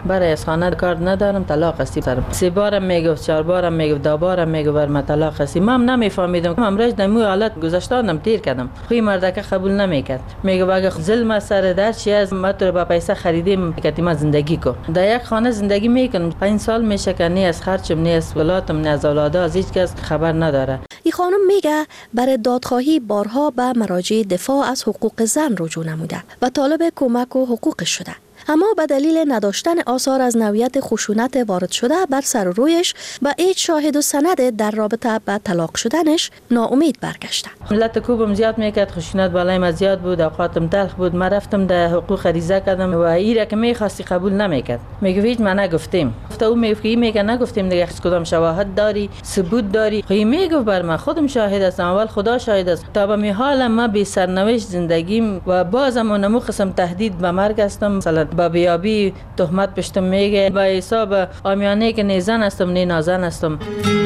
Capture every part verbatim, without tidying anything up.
برای از خانه کار ندارم، طلاق هستی سرم. سه بارم میگفت، چهار بارم میگفت، دو بارم میگفت بر من طلاق هستی. من نمیفهمیدم. امروز دمو حالت گذشتانم تیر کردم. خوی مردک قبول نمیکرد. میگه اگه ظلم سر در چی از ما تو با پیسه خریدیم که ما زندگی کو. در یک خانه زندگی میکنم. پنج سال میشه که نه از خرچم، نه از ولاتم، نه از اولادا از هیچ کس خبر نداره. این خانم میگه برای دادخواهی بارها به مراجع دفاع از حقوق زن رجوع نموده و طالب کمک و حقوقش شده. اما به دلیل نداشتن آثار از نوعیت خشونت وارد شده بر سر و رویش و هیچ شاهد و سند در رابطه با طلاق شدنش ناامید برگشته. ملت کوبم زیاد میکرد، خشونت بالای ما زیاد بود، اوقاتم تلخ بود. ما رفتم در حقوق ریزه کردم و ایره که میخواستی قبول نمیکرد. میگه هیچ ما نگفتیم. گفته او میگه میگه نگفتیم دیگه. کدام شواهد داری، ثبوت داری؟ خی میگه بر من خودم شاهد هستم، اول خدا شاهد است. تا به می حال ما بی سرنوشت زندگیم و بازم اونمو قسم تهدید به مرگ هستم. مثلا با بیابی تهمت پشتم میگه، با حساب آمیانه که نه زن هستم نه نازن هستم.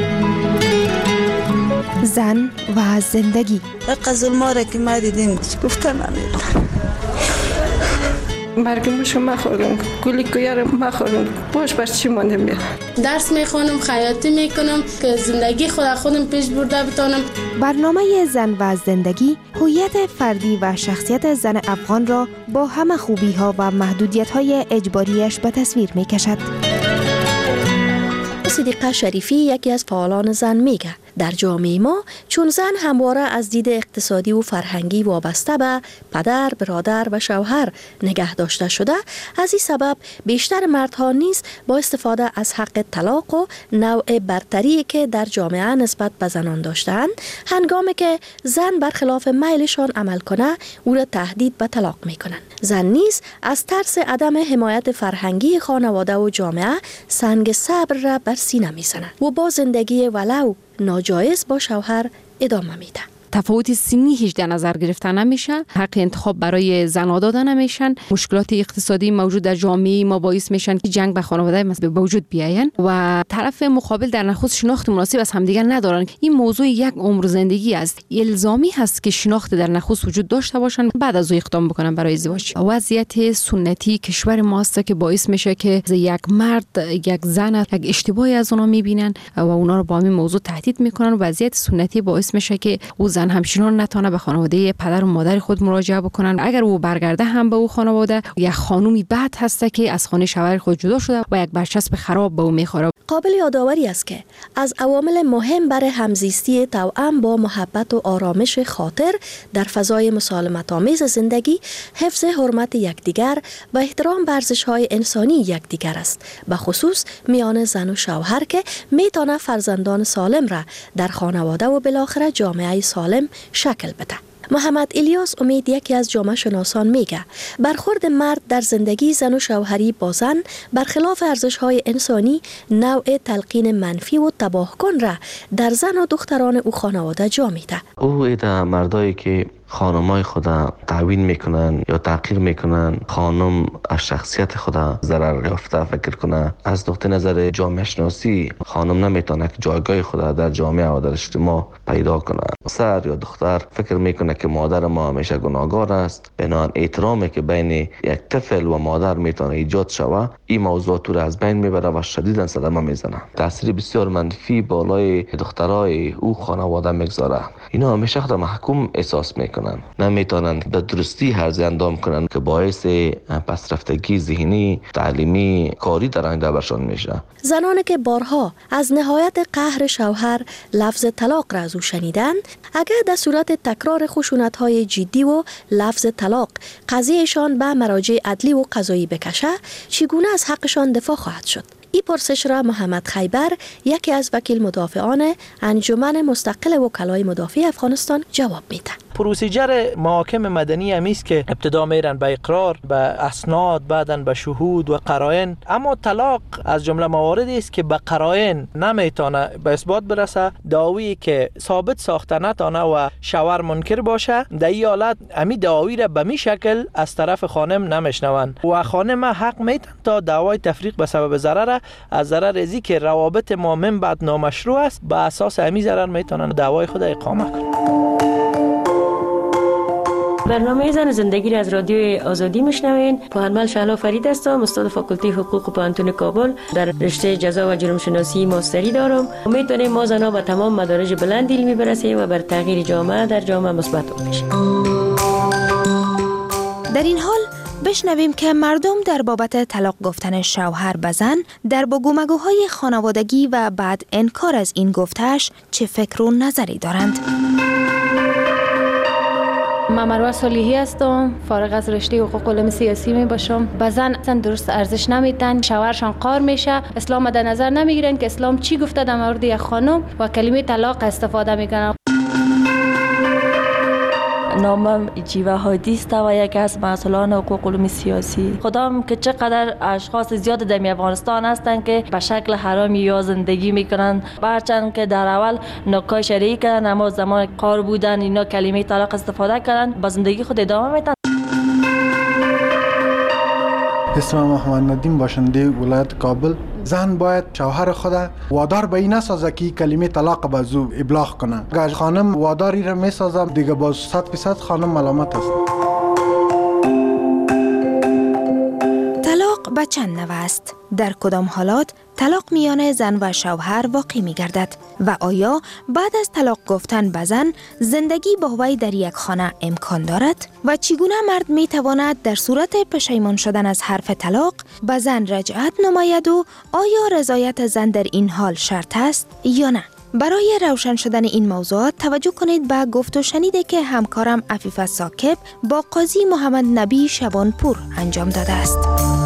زن و زندگی. قزل ماره که ما دیدیم گفتن نمیدونم. مرگمشو ما خوردم، گلی کویار ما خوردم، باش بر چی مانده میاد. درس میخونم، خیاطی میکنم که زندگی خود خودم پیش برده بتونم. برنامه زن و زندگی هویت فردی و شخصیت زن افغان را با همه خوبی ها و محدودیت های اجباریش به تصویر میکشد. صدیقه شریفی یکی از فعالان زن میگه در جامعه ما چون زن همواره از دید اقتصادی و فرهنگی وابسته به پدر، برادر و شوهر نگه داشته شده، از این سبب بیشتر مردها نیز با استفاده از حق طلاق و نوع برتری که در جامعه نسبت به زنان داشتند، هنگامی که زن برخلاف میلشان عمل کنه او را تهدید به طلاق میکنند. زن نیز از ترس عدم حمایت فرهنگی خانواده و جامعه سنگ صبر را بر سینه میزنند و با زندگی ولو ناجایز با شوهر ادامه میده. تفاوت سنی هیچ در نظر گرفته نمیشه، حق انتخاب برای زن‌ها داده نمیشن، مشکلات اقتصادی موجود در جامعه ما باعث میشن که جنگ به خانواده مثلا به وجود بیاین و طرف مقابل در نخست شناخت مناسب از همدیگر ندارن. این موضوع یک عمر زندگی است، الزامی هست که شناخت در نخست وجود داشته باشن بعد از او اقدام بکنن برای ازدواج. وضعیت سنتی کشور ما است که باعث میشه که یک مرد یک زن یک اشتباهی از اونها میبینن و اونا رو با همین موضوع تهدید میکنن. وضعیت سنتی باعث میشه که او زن همچنان نتونه به خانواده پدر و مادر خود مراجعه بکنن. اگر او برگرده هم به او خانواده یک خانومی بد هست که از خانه شوهر خود جدا شده و یک برچسب خراب به او میخوره. قابل یادآوری است که از عوامل مهم برای همزیستی توأم با محبت و آرامش خاطر در فضای مسالمت آمیز زندگی حفظ حرمت یکدیگر و احترام به ارزش‌های انسانی یکدیگر است، به خصوص میان زن و شوهر که میتونه فرزندان سالم را در خانواده و بالاخره جامعه سالم شکل بده. محمد الیاس امید یکی از جامعه شناسان میگه برخورد مرد در زندگی زن و شوهری با زن برخلاف ارزش‌های انسانی نوع تلقین منفی و تباهکن را در زن و دختران او خانواده جا میده. او ایده مردایی که خانمای خدا تعوین میکنن یا تحقیر میکنن، خانم از شخصیت خدا ضرر یافته فکر کنه. از نقطه نظر جامعه شناسی خانم نمیتونه که جایگاه خدا در جامعه و در اجتماع پیدا کنه. پسر یا دختر فکر میکنه که مادر ما همیشه گناهکار است، بنابراین احترامی که بین یک طفل و مادر میتونه ایجاد شود این موضوع تو را از بین میبره و شدیداً صدمه میزنه. تاثیر بسیار منفی بالای دخترای او خانواده میگذاره. اینا همیشه خود محکوم احساس میکنن، نمیتونن به درستی هرزه اندام کنن که باعث پسرفتگی ذهنی، تعلیمی، کاری در آینده برشان میشه. زنانی که بارها از نهایت قهر شوهر لفظ طلاق را از او شنیدند، اگر در صورت تکرار خشونت‌های جدی و لفظ طلاق قضیهشان به مراجع عدلی و قضایی بکشه، چگونه از حقشان دفاع خواهد شد؟ این پرسش را محمد خیبر یکی از وکیل مدافعان انجمن مستقل وکلای مدافع افغانستان جواب میده. پروسیجر محاکم مدنی هم است که ابتدا میرن به اقرار، به اسناد، بعدن به شهود و قرائن. اما طلاق از جمله مواردی است که به قرائن نمیتونه به اثبات برسه. دعوی که ثابت ساخته نتونه و شوهر منکر باشه، در این حالت امی دعوی را به می شکل از طرف خانم نمیشنون و خانم حق میتونه تا دعوای تفریق به سبب ضرر از ضرر ازی که روابط ما من بعد نامشروع است به اساس امی ضرر میتونن دعوای خود اقامه کنن. برنامه زن زندگی را از رادیوی آزادی میشنوین. پوهنمل شهلا فرید هستم، استاد فاکولته حقوق پوهنتون کابل، در رشته جزا و جرم شناسی ماستری دارم. امید داریم ما زنها به تمام مدارج بلند علمی برسیم و بر تغییر جامعه در جامعه مثبت باشیم. در این حال بشنویم که مردم در بابت طلاق گفتن شوهر به زن در بگومگوهای خانوادگی و بعد انکار از این گفتش چه فکر و نظری دارند. من مروه صالحی هستم، فارغ از رشته حقوق علوم سیاسی می باشم. به زن اصلا درست ارزش نمیدن، شوهرشان قار میشه، اسلام در نظر نمیگیرن که اسلام چی گفته در مورد یک خانم و کلمه طلاق استفاده میکنن. نامم جیوه هادیست و یکی از مسئولان حقوق علوم سیاسی. خدام که چقدر اشخاص زیاد در افغانستان هستند که به شکل حرامی یا زندگی میکنن، برچند که در اول نکاح شرعی کردن اما زمان قار بودن اینا کلمه طلاق استفاده کردن، با زندگی خود ادامه میدن. اسمم محمد ندیم، باشنده ولایت کابل. زن باید شوهر خود وادار به این نسازه که کلمه طلاق به زو ابلاغ کنه. اگر خانم واداری را میسازه دیگه باز صد فیصد خانم ملامت است. طلاق به چند نوع است؟ در کدام حالات طلاق میان زن و شوهر واقع می گردد و آیا بعد از طلاق گفتن به زن زندگی با وی در یک خانه امکان دارد و چگونه مرد می تواند در صورت پشیمان شدن از حرف طلاق به زن رجعت نماید و آیا رضایت زن در این حال شرط است یا نه؟ برای روشن شدن این موضوعات توجه کنید به گفت و شنیده که همکارم عفیفه ساکب با قاضی محمد نبی شبانپور انجام داده است.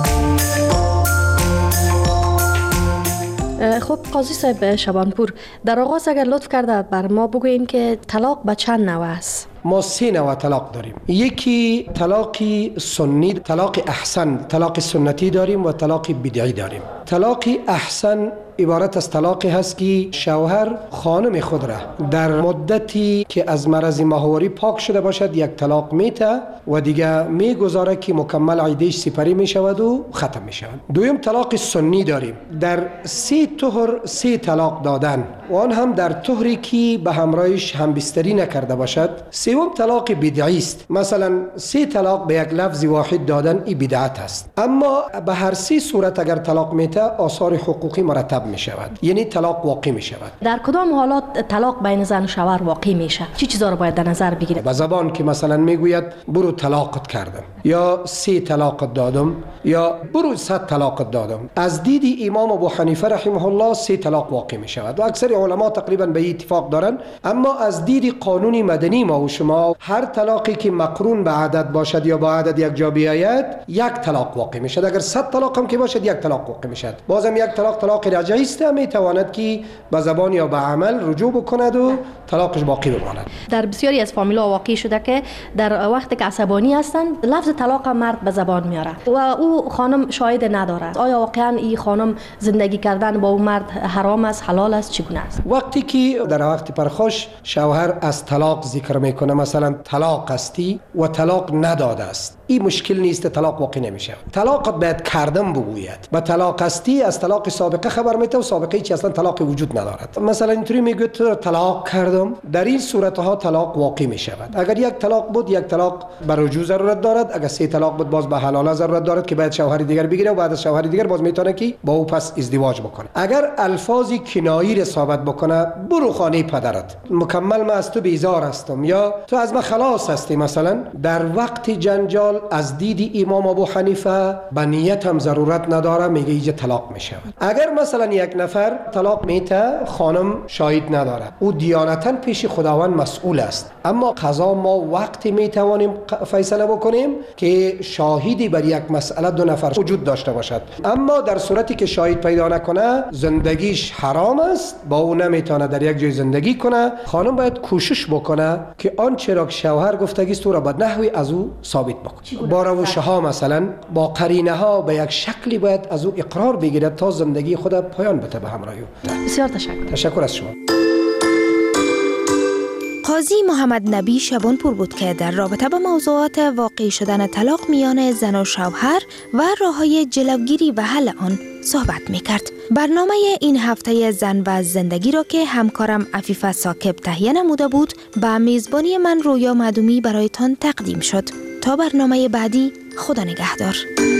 خب قاضی صاحب شبانپور، در آغاز اگر لطف کرده بر ما بگوین که طلاق به چند نوع است؟ ما سه نوع طلاق داریم. یکی طلاقی سنی، طلاق احسن، طلاق سنتی داریم و طلاق بدعی داریم. طلاق احسن عبارت از طلاقی هست که شوهر خانم خود را در مدتی که از مرض ماهواری پاک شده باشد یک طلاق میته و دیگه میگذاره که مکمل عیدهش سپری میشود و ختم میشود. دویم طلاق سنی داریم، در سه طهر سه طلاق دادن و آن هم در طهری که به همراهش همبستری نکرده باشد. سوم طلاق بدعی است، مثلا سه طلاق به یک لفظ واحد دادن این بدعت است. اما به هر سه صورت اگر طلاق میته آثار حقوقی مرتب می شود، یعنی طلاق واقع می شود. در کدام حالات طلاق بین زن و شوهر واقع میشه؟ چی چیزا رو باید در نظر بگیریم؟ به زبان که مثلا میگوید برو طلاقت کردم یا سه طلاقت دادم یا برو صد طلاقت دادم، از دید امام ابو حنیفه رحمه الله سه طلاق واقع می شود و اکثر علما تقریبا به این اتفاق دارن. اما از دید قانون مدنی ما و شما هر طلاقی که مقرون به عدد باشد یا با عدد یک جا بیاید یک طلاق واقع می شود. اگر صد طلاق هم که باشد یک طلاق واقع می شود. بازم یک طلاق طلاق رجعی است، می تواند که به زبان یا به عمل رجوع بکند و طلاقش باقی بماند. در بسیاری از فامیل‌ها واقع شده که در وقتی که عصبانی هستند لفظ طلاق مرد به زبان میاره و او خانم شاهد نداره. آیا واقعا این خانم زندگی کردن با اون مرد حرام است، حلال است، چگونه است؟ وقتی که در وقت پرخوش شوهر از طلاق ذکر میکنه، مثلا طلاق استی و طلاق نداده است، این مشکل نیست، طلاق واقع نمیشه. طلاقت باید کردم بگوید. با طلاق استی از طلاق سابقه خبر میده و سابقه چی اصلا طلاق وجود ندارد. مثلا اینطوری میگه تو طلاق کردم، در این صورتها طلاق واقع میشود. اگر یک طلاق بود یک طلاق بر رجوع ضرورت دارد، اگر سه طلاق بود باز به حلاله ضرورت دارد که باید شوهر دیگر بگیره و بعد از شوهر دیگر باز میتونه که با او پس ازدواج بکنه. اگر الفاظی کنایی را ثابت بکنه، برو خانه پدرت، مکمل من از تو بیزار هستم یا تو از من خلاص هستی، مثلا در وقت جنجال از دید امام ابو حنیفه به نیت هم ضرورت نداره، میگه اینجا طلاق میشه. اگر مثلا یک نفر طلاق میته خانم شاهد نداره، او دیانتا پیش خداوند مسئول است، اما قضا ما وقتی میتوانیم فیصله بکنیم که شاهدی بر یک مسئله دو نفر وجود داشته باشد. اما در صورتی که شاهد پیدا نکنه زندگیش حرام است، با او نمیتونه در یک جای زندگی کنه. خانم باید کوشش بکنه که آنچه را شوهر گفتگی است او را به نحوی از او ثابت بکنه. با روش ها مثلا با قرینه ها به یک شکلی باید از او اقرار بگیرد تا زندگی خود پایان بده به همراه او. بسیار تشکر. تشکر از شما. قاضی محمد نبی شبانپور بود که در رابطه با موضوعات واقع شدن طلاق میان زن و شوهر و راه‌های جلوگیری و حل آن صحبت می‌کرد. برنامه این هفته زن و زندگی را که همکارم عفیفه ثاقب تهیه نموده بود به میزبانی من رویا معدومی برایتان تقدیم شد. تا برنامه بعدی، خدا نگهدار.